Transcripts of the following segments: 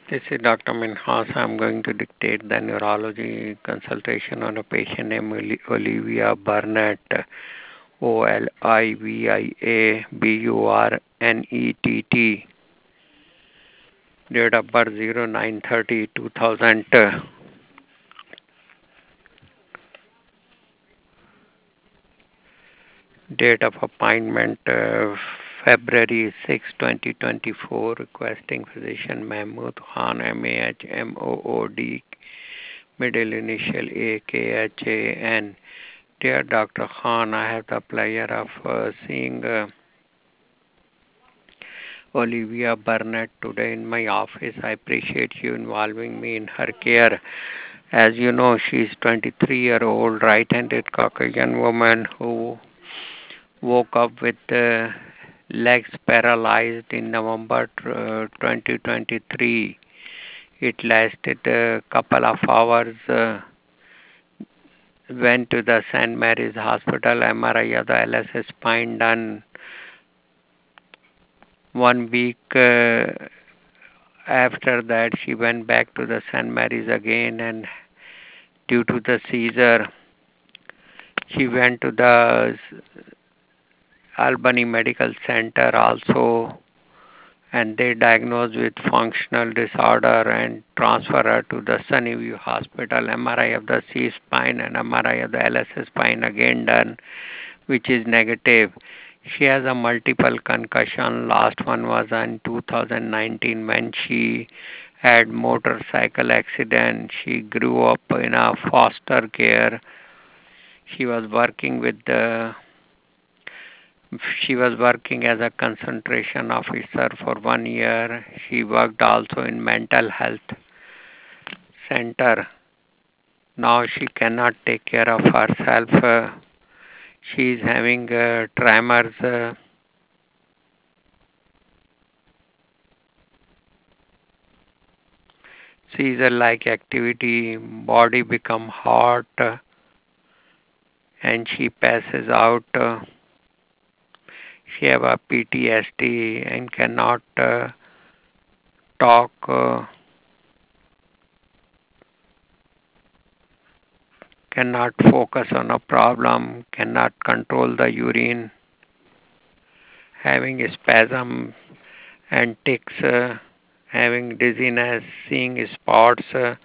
This is Dr. Minhas. I'm going to dictate the neurology consultation on a patient named Olivia Burnett, Olivia Burnett. Date of birth 09/30/2000. Date of appointment February 6, 2024. Requesting physician Mahmood Khan, MAHMOOD, middle initial AKHAN. Dear Dr. Khan, I have the pleasure of seeing Olivia Burnett today in my office. I appreciate you involving me in her care. As you know, she is 23-year-old right-handed Caucasian woman who woke up with legs paralyzed in November 2023. It lasted a couple of hours. Went to the St. Mary's Hospital, MRI of the LS spine done. 1 week after that, she went back to the St. Mary's again, and due to the seizure, she went to the Albany Medical Center also, and they diagnosed with functional disorder and transfer her to the Sunnyview Hospital. MRI of the C spine and MRI of the LS spine again done, which is negative. She has a multiple concussion. Last one was in 2019 when she had motorcycle accident. She grew up in a foster care. She was working with the she was working as a concentration officer for 1 year. She worked also in mental health center. Now she cannot take care of herself. She is having tremors. Seizure-like activity. Body become hot, and she passes out. She have a PTSD and cannot talk. Cannot focus on a problem, cannot control the urine, having spasm and tics, having dizziness, seeing spots,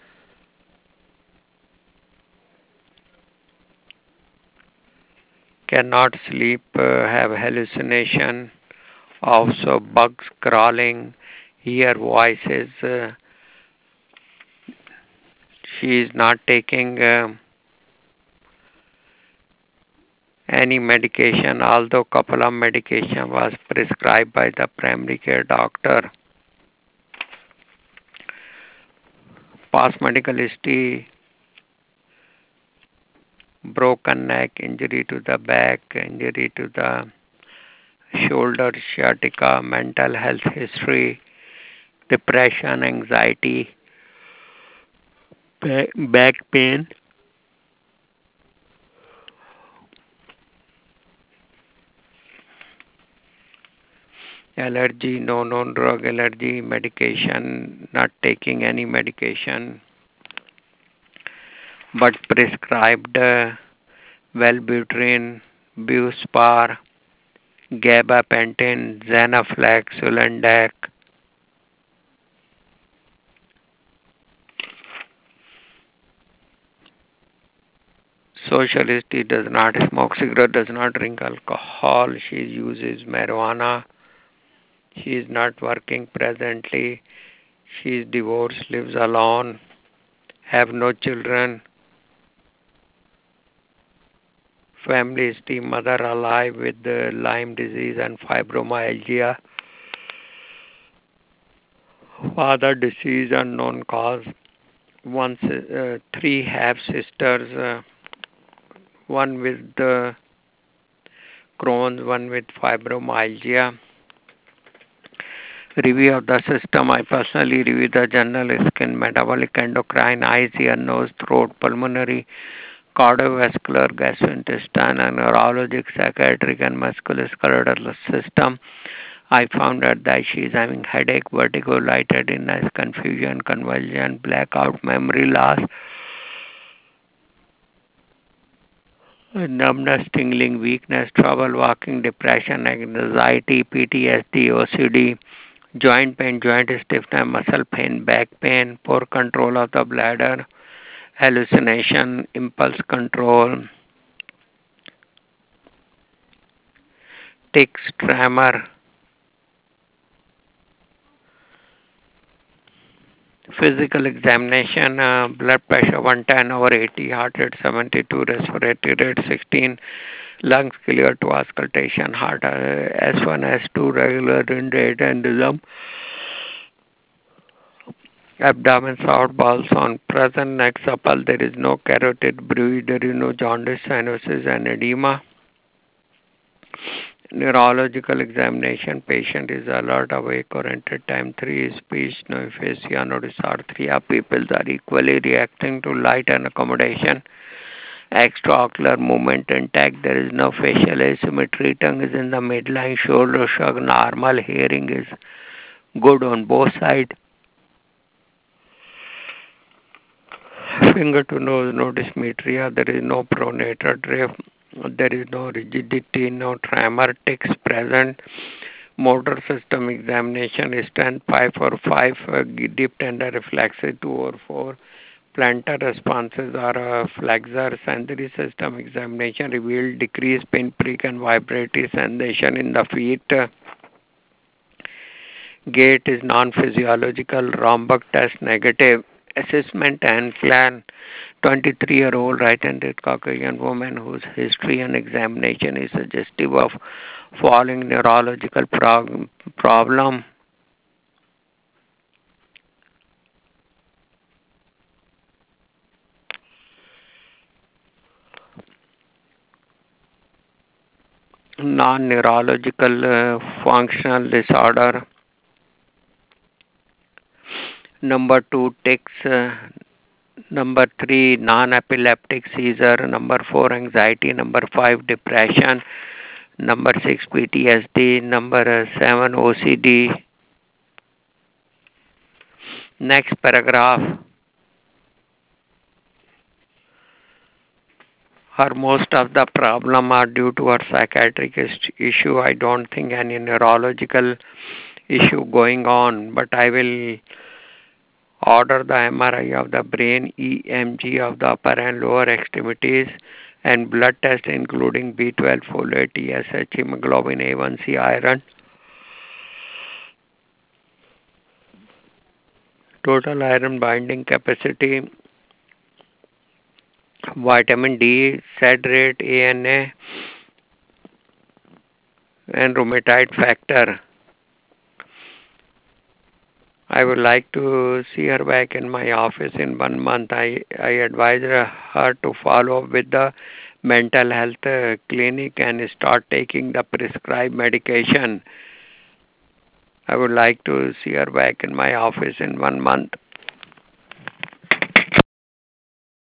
cannot sleep, have hallucination, also bugs crawling, hear voices. She is not taking any medication, although couple of medication was prescribed by the primary care doctor. Past medical history: broken neck, injury to the back, injury to the shoulder, sciatica, mental health history, depression, anxiety, back pain, allergy, no known drug allergy, medication, not taking any medication, but prescribed Wellbutrin, Buspar, Gabapentin, Zanaflex, Sulindac. Social history: does not smoke cigarette, does not drink alcohol. She uses marijuana. She is not working presently. She is divorced, lives alone, have no children. Family history: mother alive with Lyme disease and fibromyalgia. Father deceased, unknown cause. Three half sisters, one with Crohn's, one with fibromyalgia. Review of the system: I personally review the general skin, metabolic, endocrine, eyes, ear, nose, throat, pulmonary, cardiovascular, gastrointestinal, and neurologic, psychiatric, and musculoskeletal system. I found out that she is having headache, vertigo, lightheadedness, confusion, convulsion, blackout, memory loss, numbness, tingling, weakness, trouble walking, depression, anxiety, PTSD, OCD, joint pain, joint stiffness, muscle pain, back pain, poor control of the bladder, hallucination, impulse control, tics, tremor, physical examination, blood pressure 110 over 80, heart rate 72, respiratory rate 16, lungs clear to auscultation, heart S1, S2, regular in rate and rhythm, abdomen soft, balls on present, neck supple, there is no carotid bruit, there is no jaundice, cyanosis and edema. Neurological examination, patient is alert, awake, oriented, time 3, speech, no aphasia, no dysarthria. Pupils are equally reacting to light and accommodation. Extraocular movement intact, there is no facial asymmetry, tongue is in the midline, shoulder shrug, normal, hearing is good on both sides. Finger to nose, no dysmetria, there is no pronator drift, there is no rigidity, no tremor, tics present. Motor system examination strength 5 or 5, deep tender reflexes 2 or 4, plantar responses are flexor. Sensory system examination revealed decreased pinprick and vibratory sensation in the feet. Gait is non-physiological. Romberg test negative. Assessment and plan. 23-year-old right-handed Caucasian woman whose history and examination is suggestive of following neurological problem. Non-neurological functional disorder. Number 2, tics. Number 3, non-epileptic seizure. Number 4, anxiety. Number 5, depression. Number 6, PTSD. Number 7, OCD. Next paragraph. Her most of the problem are due to her psychiatric issue. I don't think any neurological issue going on, but I will order the MRI of the brain, EMG of the upper and lower extremities, and blood test including B12, folate, TSH, hemoglobin A1C, iron, total iron binding capacity, vitamin D, SAD rate, ANA, and rheumatoid factor. I would like to see her back in my office in 1 month. I advise her to follow up with the mental health clinic and start taking the prescribed medication. I would like to see her back in my office in 1 month.